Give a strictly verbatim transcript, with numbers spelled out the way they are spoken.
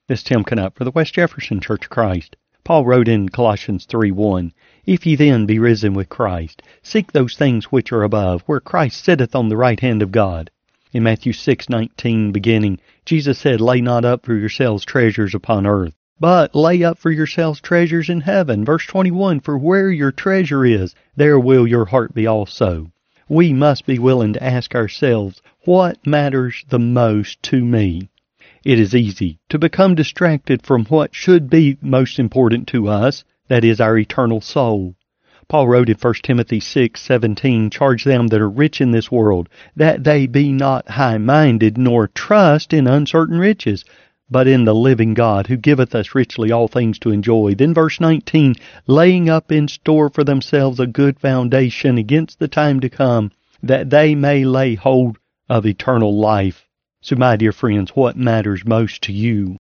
This is Tim Canutt for the West Jefferson Church of Christ. Paul wrote in Colossians three one, If ye then be risen with Christ, seek those things which are above, where Christ sitteth on the right hand of God. In Matthew six nineteen beginning, Jesus said, Lay not up for yourselves treasures upon earth, but lay up for yourselves treasures in heaven. Verse twenty-one, For where your treasure is, there will your heart be also. We must be willing to ask ourselves, what matters the most to me? It is easy to become distracted from what should be most important to us, that is our eternal soul. Paul wrote in First Timothy six seventeen, Charge them that are rich in this world, that they be not high-minded, nor trust in uncertain riches, but in the living God, who giveth us richly all things to enjoy. Then verse nineteen, Laying up in store for themselves a good foundation against the time to come, that they may lay hold of eternal life. So, my dear friends, what matters most to you?